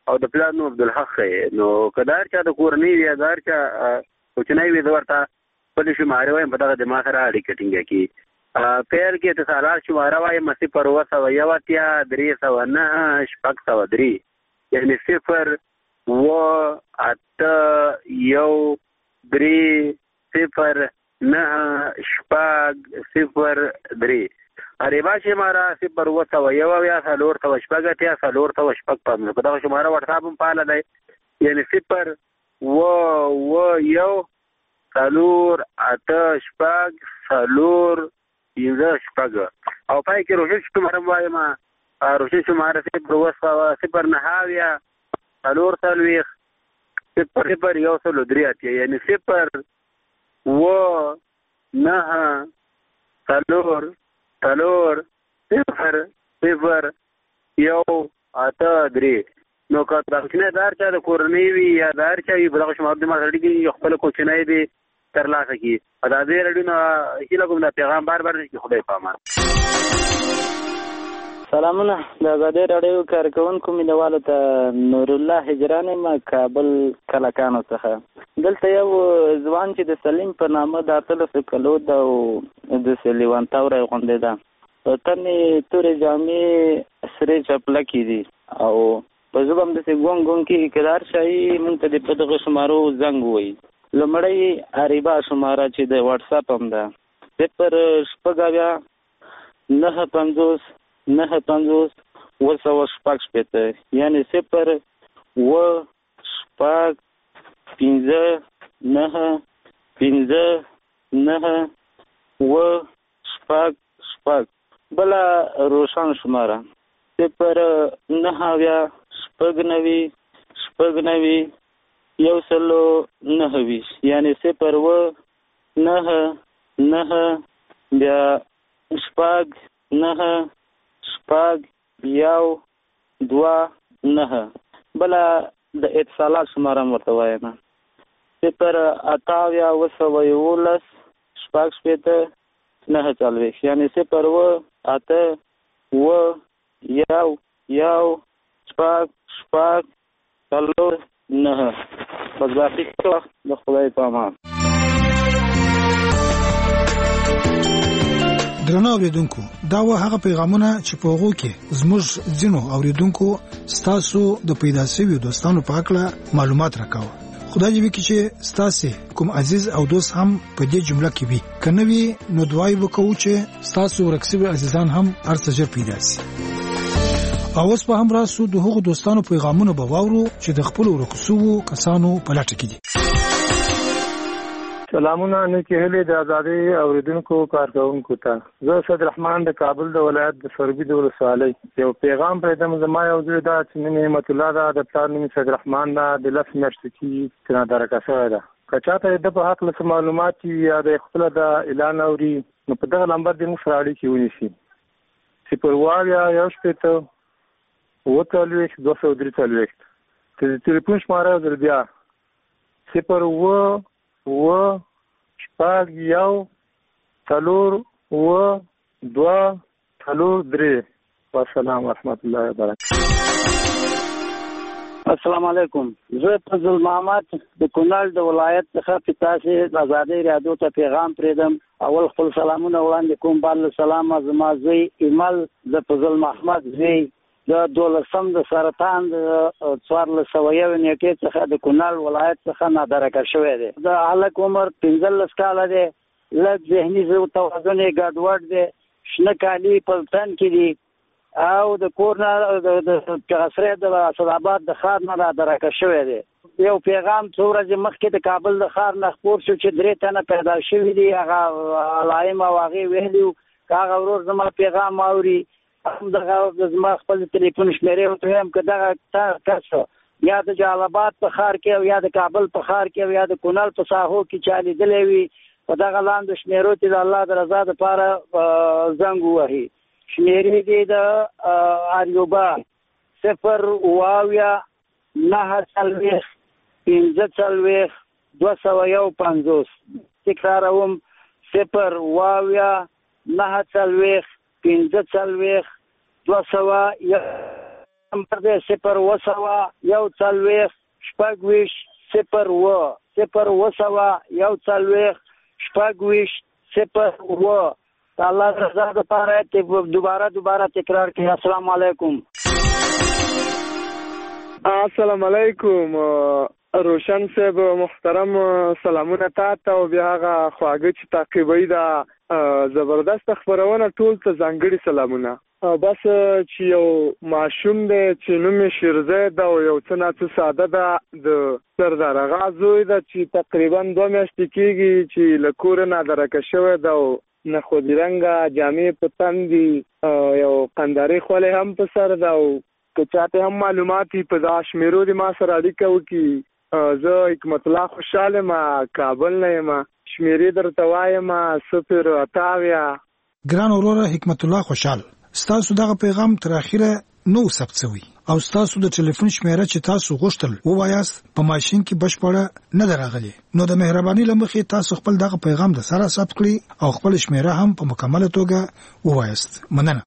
او د پلان نو عبدالحق نو کدار چا د کورنۍ وي دار چا کوچنی وي ورته په شماره وایم په دغه دماغ را اړیکه ټینګه کی پیر کې اتصالات شماره وایم 0-309-3 یعنی 0-1-3-0-9-0-3 اریبا شماره 0-1-3-4-5 په دغه شماره واتساپ هم فعال دی یعنی 0-1-3-4-5 او پای کې روشن شماره وایم روشن شماره 0-9-0-3 یعنی 0-1-3-4-5 نو که کوچنی دار چا د کورنۍ وي یا دار چا وي په دغه شماره د ماغړي کې خپل کوچنی دی ترلاسه کی دا دې رډو نه هیله کوم دا پیغام بار کې خدای پامان. سلامونه د آزادۍ راډیو کارکونکو مینوالو ته نور الله هجران ما کابل کلکانو څخه دلته یو ځوان چې د سلیم په نامه د 13 کلو د سلیوان تاوره غونډه ده تنې تورې جامې سره چپلکې دي او په زبم د ګون کې کدار شي مونږ ته د دغه شمارو زنګ وای لمړی اریبا شماره چې د واتس اپ هم ده 0-9-50-9-50 یعنی 0-9-9-9-9 بلا روشن شماره 0-9-9 109 یعنی 0-9-9-9 بلا د اتصالات شماره ورته وایم 0-8-11-9 یعنی 0-1-1-9 بس باقي وخت د خدای په امان. درنو اوریدونکو دا و هغه پیغامونه چې په هغه کې زموږ ځینو اوریدونکو ستاسو د پیدا شوی دوستانو په اړه معلومات راکاوه. خدای دې وکړي چې ستاسو کوم عزیز او دوست هم په دې جمله کې وي کنه وي نو دعای وکړو چې ستاسو ورکسوي عزیزان هم ارڅ پیدا شي. اوس په هم راسو د هغو دوستانو پیغامونه به واورو چې د خپل ورکسو کسانو په لټه کې دي. سلامونه نیکی هلي د آزادۍ اوریدونکو کارکونکو ته زه صد رحمان د کابل د ولایت د سربي د ولسوالۍ یو پیغام پرېدم زما یو زوی دا چې نعمت الله دا د پلار نوم صد رحمان دا د لس میاشتې کې درکه شوی ده که چاته د په حق له معلومات یا د خپل د اعلان اوري نو په دغه نمبر د موږ سره اړیکې ونیسي 0-243 د ټلیفون شماره در بیا 0-1-4-2-3 والسلام ورحمت الله وبرکاته. السلام علیکم زه فضل محمد د کونړ د ولایت څخه په تاسو د آزادۍ راډیو ته پیغام پرېدم. اول خپل سلامونه وړاندې کوم بل سلام زما زوی ایمل د فضل محمد زوی د 12 د سرطان د 1401 نیټه څخه د کونړ ولایت څخه نادرکه شوی دی. د هلک عمر 15 کاله دی، لږ ذهني توازن یې ګډوډ دی، شنه کالي په تن کې دي او د کور نه د قصرې د اسداباد د ښار نه نادرکه شوی دی. یو پیغام څو ورځې مخکې د کابل د ښار نه خپور شو چې 3 تنه پیدا شوي دي، هغه علائم او هغې ویلي که هغه ورور زما پیغام اوري دغه زما خپل ټلیفون شمیرې ورته وایم که دغه کس یا د جلال په ښار کې او یا د کابل په ښار کې او یا د کونړ په ساحو کې چا لیدلی وي په دغه لاندې شمیرو چې د الله د رضا دپاره زنګ ووهي. شمیرې دي د اریوبا 0-45-15-250. تکراروم 0-45-15-250. نمبر دی 0 شپږ 0 الله رضا د پاره ته دوباره تکرار کړئ. السلام علیکم. السلام علیکم روشن صاحب محترم، سلامونه تاسو او بیا هغه خواږه چې تعقیبوي دا زبردست خبرونه ټول ته ځانګړي سلامونه. بس چې یو ماشوم دی چې نوم یې شیرزاد او یو څه نه څه ساده ده د سردار آغا زوی ده چې تقریبا 2 میاشتې کېږي چې له کوره نه درکه شوی ده او نخودي رنګه جامې په تن دي، یو قنداري خولې هم په سر ده او که چاته هم معلومات په دا شمیرو دي ما سره اړیکه وکړي. زه حکمت الله خوشحاله ما کابل نه یم، شمیرې درته وایم 0 ګران وروره حکمت الله خوشحال، ستاسو دغه پیغام تر اخره نو ثبت شوی او ستاسو د ټلیفون شمیره چې تاسو غوښتل ووایاست په ماشین کې بشپړه نه دراغلي، نو د مهرباني لمخې تاسو خپل دغه پیغام د سره ثبت کړئ او خپل شمیره هم په مکمله توګه ووایاست. مننه.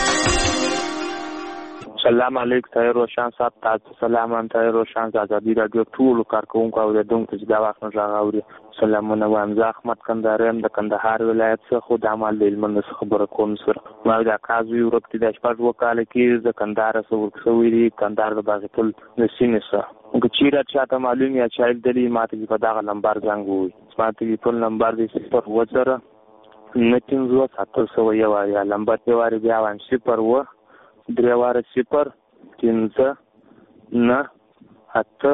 سلام علیکم طاهر روشن صاحب، تاسو سلام طاهر روشن ازادي رادیو ټول کارکونکو او د دونکو چې دا وخت نه راغوري سلامونه وایم. زه احمد کندهاریم د کندهار ولایت څخه خو د عمل د علم څخه خبره کوم. سره ما د کازو یورپ کې د شپږ وکاله کې د کندهار سره ورسوي کندهار د باغتل د سینې سره چیرې چاته معلوم یا چایل دلی ماته په دغه نمبر زنګ وي. ماته په نمبر د 0 19 701 یا نمبر په واره بیا 0 3 0 5 9 8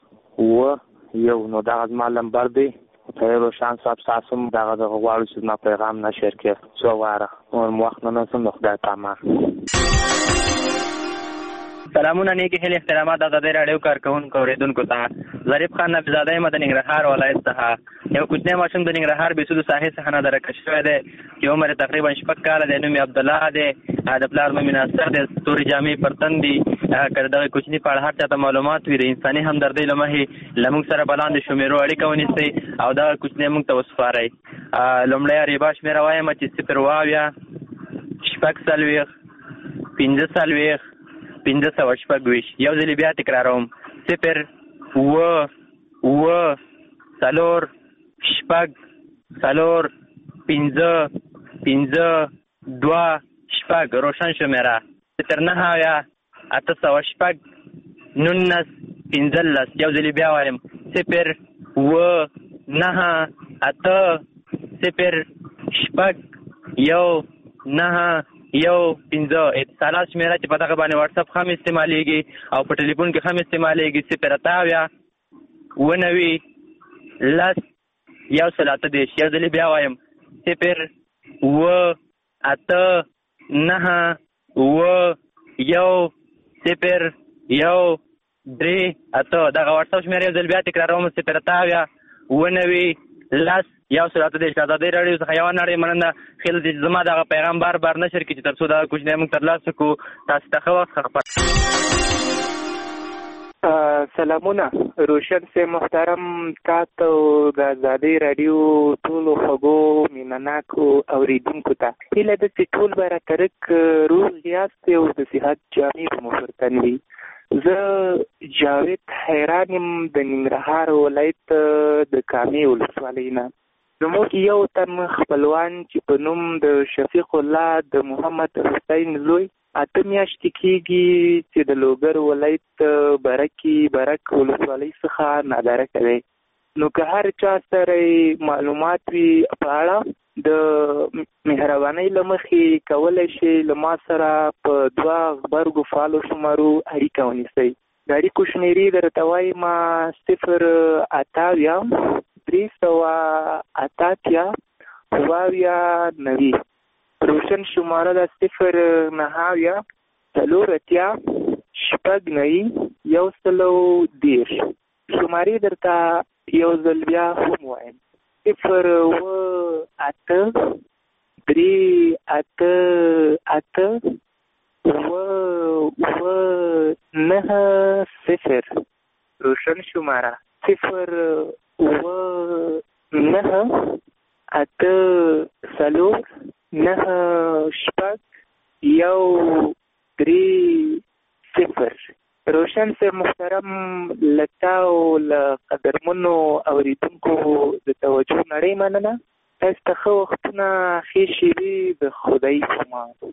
1 نو دا زما نمبر دی. طاهر روشن صاحب تاسو هم دغه غواړو چې ما پیغام نشر کړئ څو واره نور وخت نه سم خدای پامان. سلامونه نیکی هیله احترامات ازادي رادیو کارکونکو اوریدونکو ته ظریف خان نبزاده یم د ننګرهار ولایت څخه. یو کوچنی ماشوم د ننګرهار بیسودو ساحې څخه نه درکه شوی دی چې عمر تقریبا 6 کاله دی. نوم یې عبدالله دی، د پلار نوم یې ناصر دی، تورې جامې پر تن دي. که دغه کوچني په اړه هر چاته معلومات وي د انساني همدردۍ له مخې له موږ سره به لاندې شمیرو اړیکه ونیسئ او دغه کوچنی موږ ته وسپارئ. لومړی ریبا شمېره وایم چې 0 4 540 یو ځل بیا تکراروم 0 4 5 2 روشن شمیره 0 808 19 15 یو ځل بیا وایم 0 9 8 0 9 1 5 اتصالات شمیره چې په دغه باندې واتس اپ هم استعمالیږي او په ټلیفون کې هم استعمالیږي 0 9 یو ځل بیا وایم 0 8 9 1 0 1 3 دغه واتس اپ شمیره یو ځل بیا تکراروم 0 یو سره د ازادي رادیو څخه یو نړۍ مننه. خیال دې زما دغه پیغام بار نشر کړي چې ترڅو دا کوچنی موږ ترلاسه کو. تاسو ته ښه وخت. سلامونه روشن سے محترم، تاسو د ازادي رادیو ټول خوږو مینناکو اوریدونکو ته هیله ده چې ټول به راترک روغ یاست او د صحت جامې په مفرتن وي. زه جاوید حیران یم د ننګرهار ولایت د کامې ولسوالۍ نه. زموږ یو تن خپلوان چې په نوم د شفیق الله د محمد حسین زوی 8 میاشتې کېږي چې د لوګر ولایت برک ولسوالۍ څخه نادرکه دی. نو که هر چا سره معلومات وي په اړه د مهربانۍ له مخې کولی شي له ما سره په 2 غبرګو فالو شمارو اړیکه ونیسئ. د اړیکو شمېرې درته وایم 0 388 90. روشن شماره ده 0 9 4 1 10. شمارې درته یو ځل بیا هم وایم 0 8 3 8 9 0. روشن شماره 0 9 8 9 1 3 0. روشن سے محترم لتا او لقدرمنو اوریدونکو د توجه نړۍ مننه. تاسو ته ښه وختونه، ښې شېبې د خدای پامان.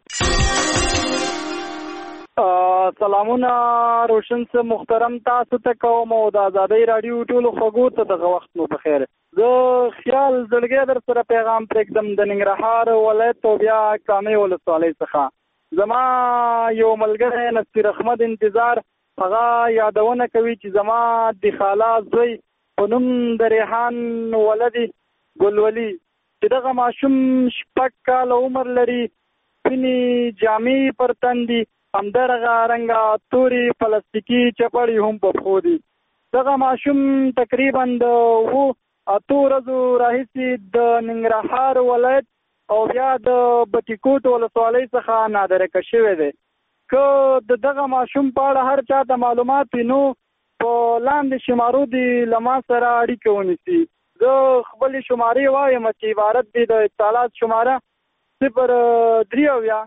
سلامونه روشن سے محترم تاسو ته کوم او د آزادۍ راډیو ټولو خوږو ته دغه وخت مو بخیر. زه خیال زړګی در سره پیغام پرېږدم د ننګرهار ولایت او بیا کامې ولسوالۍ څخه. زما یو ملګری نصیر احمد انتظار هغه یادونه کوي چې زما د خالا زوی په نوم د ریحان ولدي ګلولي چې دغه ماشوم 6 کاله عمر لري، سپینې جامې پر تن دي، همدغه رنګه توري پلاستیکي چپړې هم په پښو دي. دغه ماشوم تقریبا د 8 ورځو راهیسې د ننګرهار ولایت او بیا د بټي کوټ ولسوالۍ څخه نادرکه شوی دی. که د دغه ماشوم په اړه هر چا ته معلومات وي نو په لاندې شمارو دې له ما سره اړیکه ونیسي. زه خپلې شمارې وایم چې عبارت دي د اتصالات شماره 030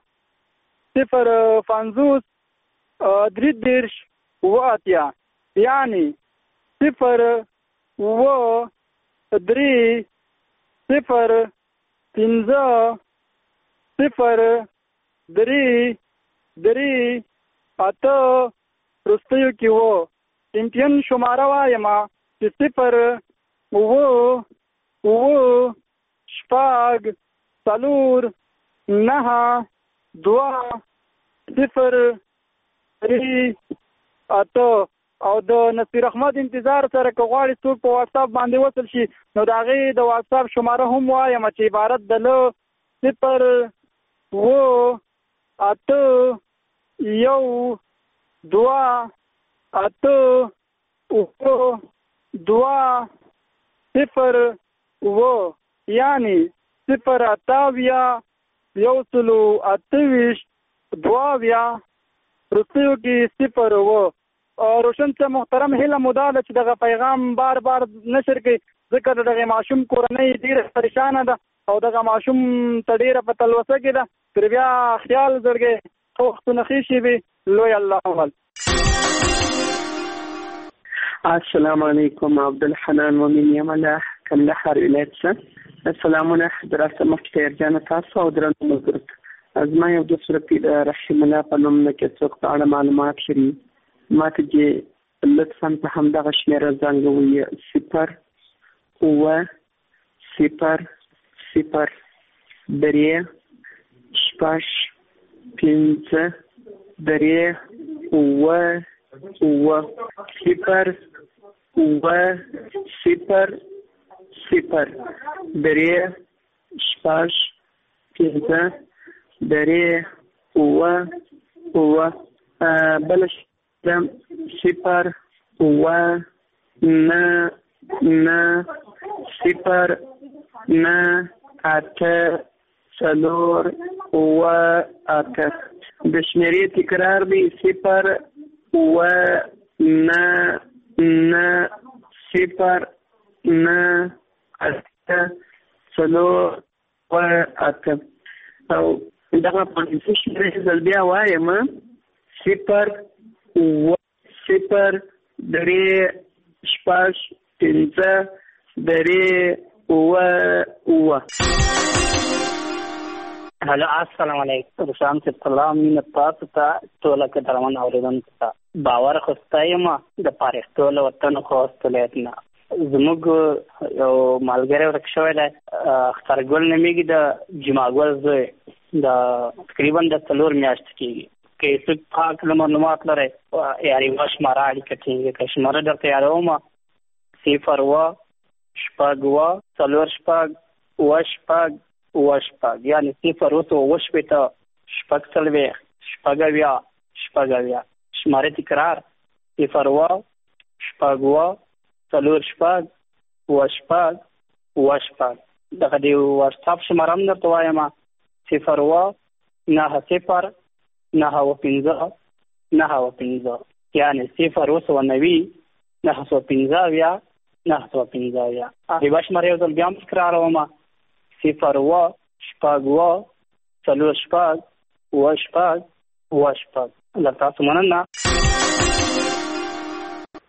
050 33 80، یعنی 0 3 0 5 0 3 3 8 رستیو کې وو. چمپیون شماره وایم چې 0 شپږ 4 9 2 0 3 8. او د نصیر احمد انتظار سره که غواړي څوک په واتس اپ باندې وصل شي نو د هغې د واتس اپ شماره هم وایم چې عبارت د 0 8 1 2 8 2 0 یعنی 0 128 2 رستیو کې 0. روشن سے محترم هیله مو دا ده چې دغه پیغام بار بار نشر کړي ځکه دغه ماشوم کورنۍ ډېره پریشانه ده او دغه ماشوم ته ډېره په تلوسه کې ده. تر بیا خیال زړګی ښه وختونه ښې شېبې لوی الله ول. السلام علیکم عبدالحنان ومن یمله کندهار ولایت څخه. سلامونه حضرات مفتي جان تاسو او درنو ملګرو. زما یو دوست د رحیم الله په نوم نه کې څوک په اړه معلومات لري ما ته چې لطفا په همدغه شمېره زنګ ووایي 0 0 0 3 6 5 3 0 0 0 0 0 3 6 5 3 0 بلش 0 9 9 0 9 8 4 8. د شمیرې تکرار دی 0 9 9 0 9 8 4 8. او دغه په شمیرې ځل بیا وایم 0 0 3 6 5 3 0. هلو السلام علیکم. روشن سے سلام مینه تاسو ته ټول قدرمن اوریدونکو ته باور خوستایم د پاریختو له وطن خو ستلیتنا زموږ یو مالګری ورک شوی دی اخترګل نومیږي د جماګل زوی د تقریبا د 4 میاشتې کېږي. که څوک پاک معلومات لري یاري واش مارا اړیکه ټینګه که شماره درته یادوم 0 شپږ 4 شپږ وشپږ یعنی 0 وشپېته شپږ څلوېښت شپږ اویا شپږ اویا. شماره تکرار 0 شپږ 4 شپږ وشپږ. دغه د واتساپ شماره هم درته وایم 0 9 0 9 15 9 یعنی 0 90 915 915. هغه شماره یو ځل بیا هم تکراروم 0 شپږ 4 شپږ وشپږ. له تاسو مننه.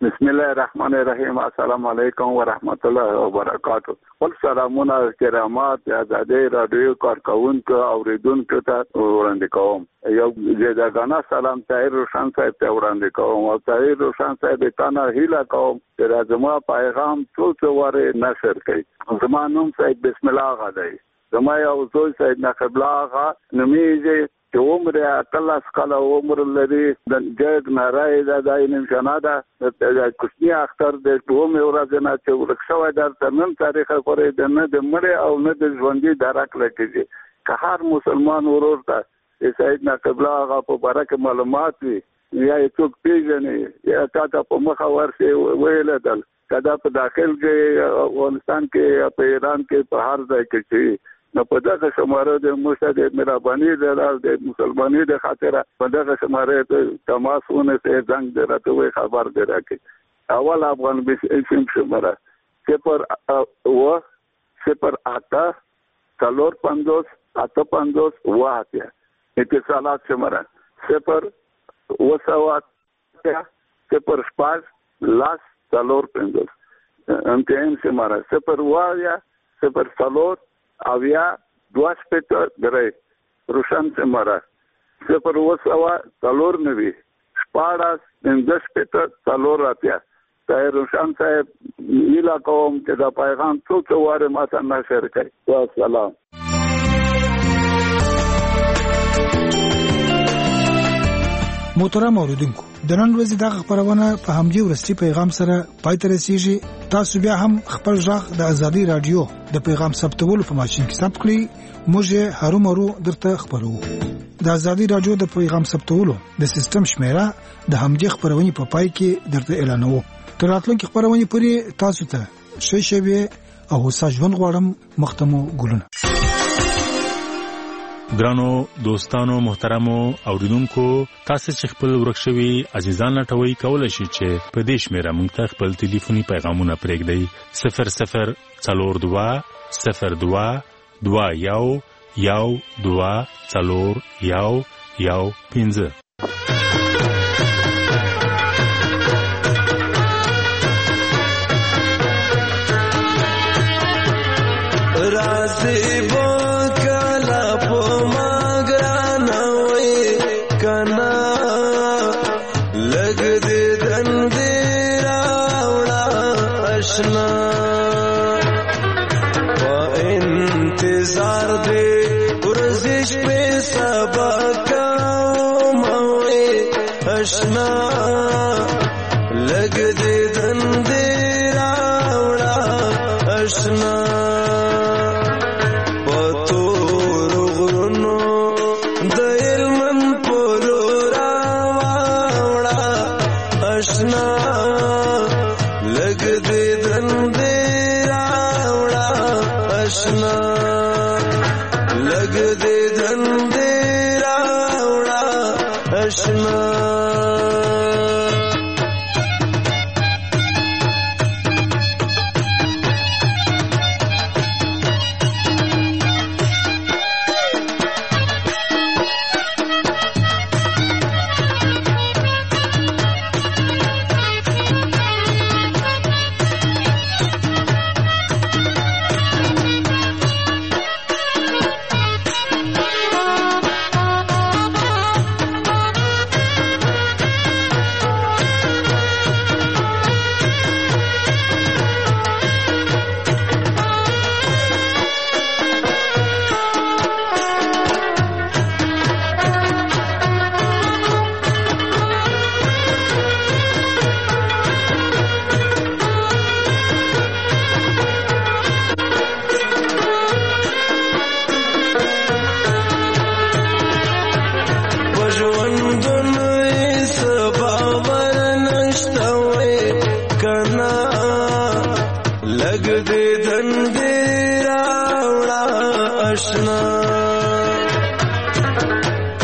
بسم الله الرحمن الرحیم. السلام علیکم و رحمت الله و برکاته. ول سلامونه کرامات آزادۍ رادیو کارکونکو اوریدونکو ته وړاندې کوم. یو جداګانه سلام طاهر روشن صاحب ته وړاندې کوم او طاهر روشن صاحب ته نه هیله کوم چې زما پیغام څو واره نشر کړي. زما نوم صاحب بسم الله آغا دی. زما یو زوی صاحب نقیب الله آغا نومیږي چې عمر اتلس کاله عمر لري. د جګ نارای د نمشانه ده د کوچني اختر د دومره ورځې نه چې ورک شوی درته نن تاریخ پورې د نه د مړي او نه د ژوندي درک لګیږي. که هر مسلمان ورور ته سید نقیب الله آغا په باره کې معلومات وي یا یې څوک پیژني یا تا ته په مخه ورسي ویلدل که دا په داخل کې افغانستان کې په ایران کې په هر ځای کې چې نو په دغه شماره د مرشد مهرباني د مسلمانۍ د خاطر په دغه شماره ته تماسونه سه زنګ درته وي خبر درکې. اول افغان بسم شماره 008 کالور 50 850 واته اتصالات شماره 0 لاس کالور 50 انتهام شماره 0 اویا 2 درې روشن سمره 0 کالور نوي 15 کالور راځي. طاهر روشن صاحب نیلا کوم چې دا پیغام څو واره ماته نشر کړي. والسلام. محترم اوریدونکو د نن ورځې دغه خبرونه په همدې ورستي پیغام سره پای ته رسیږي. تاسو بیا هم خپل ژغ د ازادي رادیو د پیغام ثبتولو په ماشين کې ثبت کړئ. موږ هرومرو درته خبرو. د ازادي رادیو د پیغام ثبتولو د سیستم شمیره د همدې خبرونه په پای کې درته اعلانوو. تر راتلونکي خبرونه پورې تاسو ته شیشوي او ساجون غواړم. مختمو ګلونه. ګرانو دوستانو محترمو اوریدونکو تاسو چې خپل ورکشوي عزیزان لټوي کولای شئ چې په دې شمیره موږ ته خپل ټلیفوني پیغامونه پرېږدئ 00 42 02 21 12 4 15.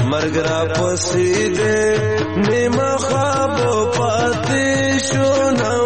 مرګ را پسې دې نیمه خواب پاتې شو نه